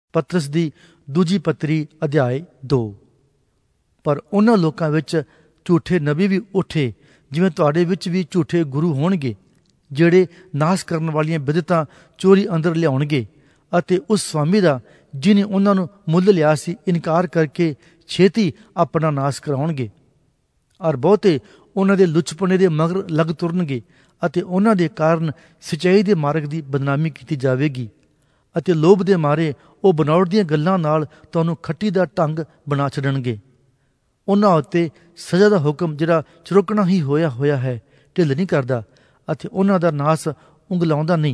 ਪਤਰਸ ਦੀ ਦੂਜੀ ਪੱਤਰੀ ਅਧਿਆਇ 2। ਪਰ ਉਹਨਾਂ ਲੋਕਾਂ ਵਿੱਚ ਝੂਠੇ ਨਬੀ ਵੀ ਉੱਠੇ, ਜਿਵੇਂ ਤੁਹਾਡੇ ਵਿੱਚ ਵੀ ਝੂਠੇ ਗੁਰੂ ਹੋਣਗੇ, ਜਿਹੜੇ ਨਾਸ਼ ਕਰਨ ਵਾਲੀਆਂ ਬਿਦਅਤਾਂ ਚੋਰੀ ਅੰਦਰ ਲਿਆਉਣਗੇ ਅਤੇ ਉਸ ਸਵਾਮੀ ਦਾ ਜਿਹਨੇ ਉਹਨਾਂ ਨੂੰ ਮੁੱਲ ਲਿਆ ਸੀ ਇਨਕਾਰ ਕਰਕੇ ਛੇਤੀ ਆਪਣਾ ਨਾਸ਼ ਕਰਾਉਣਗੇ। ਔਰ ਬਹੁਤੇ ਉਹਨਾਂ ਦੇ ਲੁਚਪਣੇ ਦੇ ਮਗਰ ਲੱਗ ਤੁਰਨਗੇ ਅਤੇ ਉਹਨਾਂ ਦੇ ਕਾਰਨ ਸੱਚਾਈ ਦੇ ਮਾਰਗ ਦੀ ਬਦਨਾਮੀ ਕੀਤੀ ਜਾਵੇਗੀ ਅਤੇ ਲੋਭ ਦੇ ਮਾਰੇ ਉਹ ਬਣਾਉਟ ਦੀਆਂ ਗੱਲਾਂ ਨਾਲ ਤੁਹਾਨੂੰ ਖੱਟੀ ਦਾ ਢੰਗ ਬਣਾ ਛੱਡਣਗੇ। ਉਹਨਾਂ ਉੱਤੇ ਸਜ਼ਾ ਦਾ ਹੁਕਮ, ਜਿਹੜਾ ਚੁਰਕਣਾ ਹੀ ਹੋਇਆ ਹੈ, ਢਿੱਲ ਨਹੀਂ ਕਰਦਾ ਅਤੇ ਉਹਨਾਂ ਦਾ ਨਾਸ ਉਂਗਲਾਉਂਦਾ ਨਹੀਂ।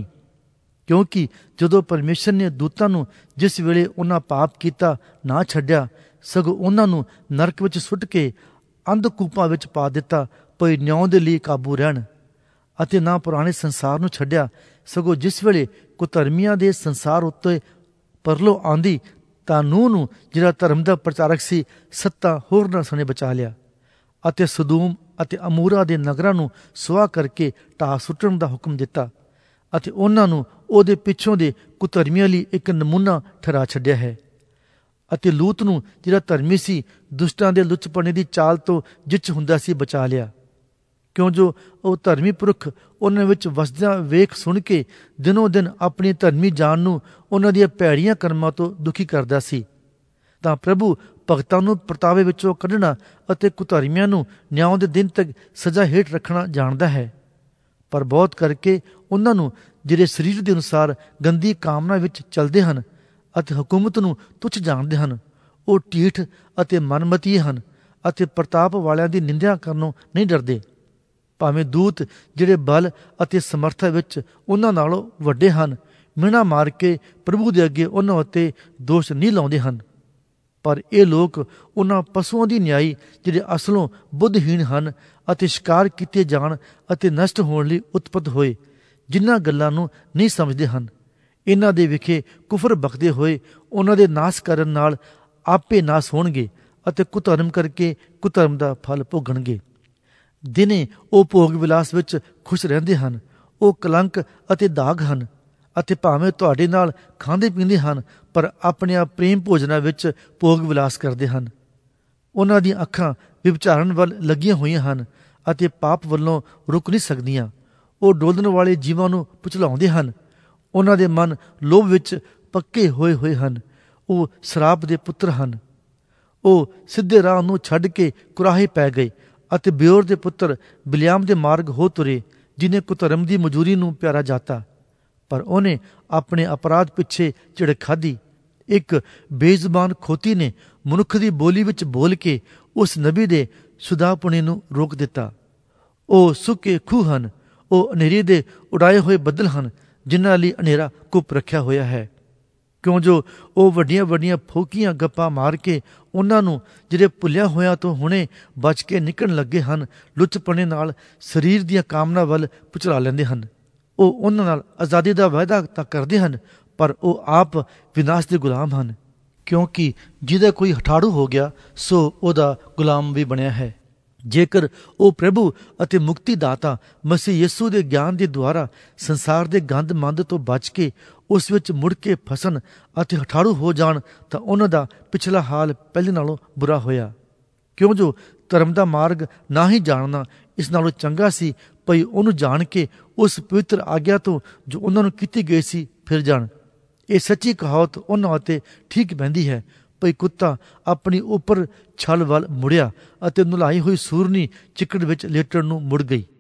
ਕਿਉਂਕਿ ਜਦੋਂ ਪਰਮੇਸ਼ਰ ਨੇ ਦੂਤਾਂ ਨੂੰ ਜਿਸ ਵੇਲੇ ਉਹਨਾਂ ਪਾਪ ਕੀਤਾ ਨਾ ਛੱਡਿਆ, ਸਗੋਂ ਉਹਨਾਂ ਨੂੰ ਨਰਕ ਵਿੱਚ ਸੁੱਟ ਕੇ ਅੰਧਕੂਪਾਂ ਵਿੱਚ ਪਾ ਦਿੱਤਾ, ਭਈ ਨਿਆਂ ਦੇ ਲਈ ਕਾਬੂ ਰਹਿਣ, ਅਤੇ ਨਾ ਪੁਰਾਣੇ ਸੰਸਾਰ ਨੂੰ ਛੱਡਿਆ, ਸਗੋਂ ਜਿਸ ਵੇਲੇ ਕੁਧਰਮੀਆਂ ਦੇ ਸੰਸਾਰ ਉੱਤੇ ਪਰਲੋ ਆਂਦੀ ਤਾਂ ਨੂਹ ਨੂੰ, ਜਿਹੜਾ ਧਰਮ ਦਾ ਪ੍ਰਚਾਰਕ ਸੀ, 7 ਹੋਰਨਾਂ ਸਣੇ ਬਚਾ ਲਿਆ ਅਤੇ ਸਦੂਮ ਅਤੇ ਅਮੂਰਾ ਦੇ ਨਗਰਾਂ ਨੂੰ ਸੁਆਹ ਕਰਕੇ ਢਾਹ ਸੁੱਟਣ ਦਾ ਹੁਕਮ ਦਿੱਤਾ ਅਤੇ ਉਹਨਾਂ ਨੂੰ ਉਹਦੇ ਪਿੱਛੋਂ ਦੇ ਕੁਧਰਮੀਆਂ ਲਈ ਇੱਕ ਨਮੂਨਾ ਠਹਿਰਾ ਛੱਡਿਆ ਹੈ। ਅਤੇ ਲੂਤ ਨੂੰ, ਜਿਹੜਾ ਧਰਮੀ ਸੀ, ਦੁਸ਼ਟਾਂ ਦੇ ਲੁਚਪਣੇ ਦੀ ਚਾਲ ਤੋਂ ਜਿੱਚ ਹੁੰਦਾ ਸੀ, ਬਚਾ ਲਿਆ, ਕਿਉਂ ਜੋ ਉਹ ਧਰਮੀ ਪੁਰਖ ਉਹਨਾਂ ਵਿੱਚ ਵਸਦਿਆਂ ਵੇਖ ਸੁਣ ਕੇ ਦਿਨੋਂ ਦਿਨ ਆਪਣੀ ਧਰਮੀ ਜਾਨ ਨੂੰ ਉਹਨਾਂ ਦੀਆਂ ਭੈੜੀਆਂ ਕਰਮਾਂ ਤੋਂ ਦੁਖੀ ਕਰਦਾ ਸੀ। ਤਾਂ ਪ੍ਰਭੂ ਭਗਤਾਂ ਨੂੰ ਪਰਤਾਵੇ ਵਿੱਚੋਂ ਕੱਢਣਾ ਅਤੇ ਕੁਧਰਮੀਆਂ ਨੂੰ ਨਿਆਂ ਦੇ ਦਿਨ ਤੱਕ ਸਜ਼ਾ ਹੇਠ ਰੱਖਣਾ ਜਾਣਦਾ ਹੈ। ਪਰ ਬਹੁਤ ਕਰਕੇ ਉਹਨਾਂ ਨੂੰ, ਜਿਹੜੇ ਸਰੀਰ ਦੇ ਅਨੁਸਾਰ ਗੰਦੀ ਕਾਮਨਾ ਵਿੱਚ ਚੱਲਦੇ ਹਨ ਅਤੇ ਹਕੂਮਤ ਨੂੰ ਤੁੱਛ ਜਾਣਦੇ ਹਨ, ਉਹ ਢੀਠ ਅਤੇ ਮਨਮਤੀਏ ਹਨ ਅਤੇ ਪ੍ਰਤਾਪ ਵਾਲਿਆਂ ਦੀ ਨਿੰਦਿਆ ਕਰਨੋਂ ਨਹੀਂ ਡਰਦੇ। ਭਾਵੇਂ ਦੂਤ, ਜਿਹੜੇ ਬਲ ਅਤੇ ਸਮਰਥਾ ਵਿੱਚ ਉਹਨਾਂ ਨਾਲੋਂ ਵੱਡੇ ਹਨ, ਮਿਹਣਾ ਮਾਰ ਕੇ ਪ੍ਰਭੂ ਦੇ ਅੱਗੇ ਉਹਨਾਂ ਉੱਤੇ ਦੋਸ਼ ਨਹੀਂ ਲਾਉਂਦੇ ਹਨ। ਪਰ ਇਹ ਲੋਕ ਉਹਨਾਂ ਪਸ਼ੂਆਂ ਦੀ ਨਿਆਈ, ਜਿਹੜੇ ਅਸਲੋਂ ਬੁੱਧਹੀਣ ਹਨ ਅਤੇ ਸ਼ਿਕਾਰ ਕੀਤੇ ਜਾਣ ਅਤੇ ਨਸ਼ਟ ਹੋਣ ਲਈ ਉਤਪਤ ਹੋਏ, ਜਿਨ੍ਹਾਂ ਗੱਲਾਂ ਨੂੰ ਨਹੀਂ ਸਮਝਦੇ ਹਨ, ਇਹਨਾਂ ਦੇ ਵਿਖੇ ਕੁਫਰ ਬਕਦੇ ਹੋਏ ਉਹਨਾਂ ਦੇ ਨਾਸ਼ ਕਰਨ ਨਾਲ ਆਪੇ ਨਾਸ਼ ਹੋਣਗੇ ਅਤੇ ਕੁਧਰਮ ਕਰਕੇ ਕੁਧਰਮ ਦਾ ਫਲ ਭੋਗਣਗੇ। ਦਿਨੇ ਉਹ ਭੋਗ ਵਿਲਾਸ ਵਿੱਚ ਖੁਸ਼ ਰਹਿੰਦੇ ਹਨ, ਉਹ ਕਲੰਕ ਅਤੇ ਦਾਗ ਹਨ ਅਤੇ ਭਾਵੇਂ ਤੁਹਾਡੇ ਨਾਲ ਖਾਂਦੇ ਪੀਂਦੇ ਹਨ, ਪਰ ਆਪਣੇ ਆਪ ਪ੍ਰੇਮ ਭੋਜਨਾਂ ਵਿੱਚ ਭੋਗ ਵਿਲਾਸ ਕਰਦੇ ਹਨ। ਉਹਨਾਂ ਦੀਆਂ ਅੱਖਾਂ ਵਿਭਚਾਰਨ ਵੱਲ ਲੱਗੀਆਂ ਹੋਈਆਂ ਹਨ ਅਤੇ ਪਾਪ ਵੱਲੋਂ ਰੁਕ ਨਹੀਂ ਸਕਦੀਆਂ। ਉਹ ਡੋਲਣ ਵਾਲੇ ਜੀਵਾਂ ਨੂੰ ਪੁਚਲਾਉਂਦੇ ਹਨ। ਉਹਨਾਂ ਦੇ ਮਨ ਲੋਭ ਵਿੱਚ ਪੱਕੇ ਹੋਏ ਹਨ। ਉਹ ਸ਼ਰਾਪ ਦੇ ਪੁੱਤਰ ਹਨ। ਉਹ ਸਿੱਧੇ ਰਾਹ ਨੂੰ ਛੱਡ ਕੇ ਕੁਰਾਹੇ ਪੈ ਗਏ ਅਤੇ ਬਿਓਰ ਦੇ ਪੁੱਤਰ ਬਿਲਿਆਮ ਦੇ ਮਾਰਗ ਹੋ ਤੁਰੇ, ਜਿਹਨੇ ਕੁਧਰਮ ਦੀ ਮਜ਼ਦੂਰੀ ਨੂੰ ਪਿਆਰਾ ਜਾਤਾ, ਪਰ ਉਹਨੇ ਆਪਣੇ ਅਪਰਾਧ ਪਿੱਛੇ ਝਿੜਕ ਖਾਧੀ। ਇੱਕ ਬੇਜ਼ੁਬਾਨ ਖੋਤੀ ਨੇ ਮਨੁੱਖ ਦੀ ਬੋਲੀ ਵਿੱਚ ਬੋਲ ਕੇ ਉਸ ਨਬੀ ਦੇ ਸੁਦਾਪੁਣੇ ਨੂੰ ਰੋਕ ਦਿੱਤਾ। ਉਹ ਸੁੱਕੇ ਖੂਹ ਹਨ, ਉਹ ਹਨੇਰੇ ਦੇ ਉਡਾਏ ਹੋਏ ਬੱਦਲ ਹਨ, ਜਿਨ੍ਹਾਂ ਲਈ ਹਨੇਰਾ ਕੁੱਪ ਰੱਖਿਆ ਹੋਇਆ ਹੈ। ਕਿਉਂ ਜੋ ਉਹ ਵੱਡੀਆਂ ਵੱਡੀਆਂ ਫੋਕੀਆਂ ਗੱਪਾਂ ਮਾਰ ਕੇ ਉਹਨਾਂ ਨੂੰ, ਜਿਹੜੇ ਭੁੱਲਿਆ ਹੋਇਆਂ ਤੋਂ ਹੁਣੇ ਬਚ ਕੇ ਨਿਕਲਣ ਲੱਗੇ ਹਨ, ਲੁੱਚਪਣੇ ਨਾਲ ਸਰੀਰ ਦੀਆਂ ਕਾਮਨਾ ਵੱਲ ਪੁਚਲਾ ਲੈਂਦੇ ਹਨ। ਉਹ ਉਹਨਾਂ ਨਾਲ ਆਜ਼ਾਦੀ ਦਾ ਵਾਅਦਾ ਤਾਂ ਕਰਦੇ ਹਨ, ਪਰ ਉਹ ਆਪ ਵਿਨਾਸ਼ ਦੇ ਗੁਲਾਮ ਹਨ, ਕਿਉਂਕਿ ਜਿਹਦਾ ਕੋਈ ਹਠਾੜੂ ਹੋ ਗਿਆ ਸੋ ਉਹਦਾ ਗੁਲਾਮ ਵੀ ਬਣਿਆ ਹੈ। ਜੇਕਰ ਉਹ ਪ੍ਰਭੂ ਅਤੇ ਮੁਕਤੀ ਦਾਤਾ ਮਸੀਹ ਯਿਸੂ ਦੇ ਗਿਆਨ ਦੇ ਦੁਆਰਾ ਸੰਸਾਰ ਦੇ ਗੰਦ ਮੰਦ ਤੋਂ ਬਚ ਕੇ ਉਸ ਵਿੱਚ ਮੁੜ ਕੇ ਫਸਣ ਅਤੇ ਹਠਾੜੂ ਹੋ ਜਾਣ, ਤਾਂ ਉਹਨਾਂ ਦਾ ਪਿਛਲਾ ਹਾਲ ਪਹਿਲੇ ਨਾਲੋਂ ਬੁਰਾ ਹੋਇਆ। ਕਿਉਂ ਜੋ ਧਰਮ ਦਾ ਮਾਰਗ ਨਾ ਹੀ ਜਾਣਨਾ ਇਸ ਨਾਲੋਂ ਚੰਗਾ ਸੀ, ਭਈ ਉਹਨੂੰ ਜਾਣ ਕੇ ਉਸ ਪਵਿੱਤਰ ਆਗਿਆ ਤੋਂ ਜੋ ਉਹਨਾਂ ਨੂੰ ਕੀਤੀ ਗਈ ਸੀ ਫਿਰ ਜਾਣ। ਇਹ ਸੱਚੀ ਕਹਾਵਤ ਉਹਨਾਂ ਉੱਤੇ ਠੀਕ ਬਹਿੰਦੀ ਹੈ, ਭਈ ਕੁੱਤਾ ਆਪਣੀ ਉੱਪਰ ਛਲ ਵੱਲ ਮੁੜਿਆ ਅਤੇ ਨੁਲਾਈ ਹੋਈ ਸੂਰਨੀ ਚਿੱਕੜ ਵਿੱਚ ਲੇਟਣ ਨੂੰ ਮੁੜ ਗਈ।